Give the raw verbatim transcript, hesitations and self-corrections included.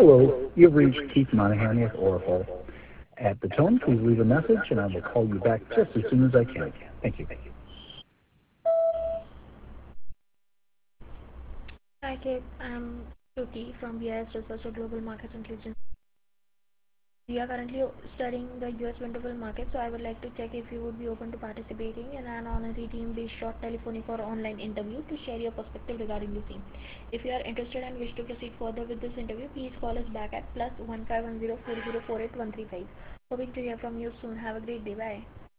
Hello, you've reached Keith Monahan with Oracle. At the tone, please leave a message and I will call you back just as soon as I can. Thank you. Hi, Kate. I'm Shruti from B I S Research or Global Market Intelligence. We are currently studying the U S wind tunnel market, so I would like to check if you would be open to participating in an honorary team-based short telephonic or online interview to share your perspective regarding the same. If you are interested and wish to proceed further with this interview, please call us back at plus one five one zero four zero four eight one three five. Hoping to hear from you soon. Have a great day. Bye.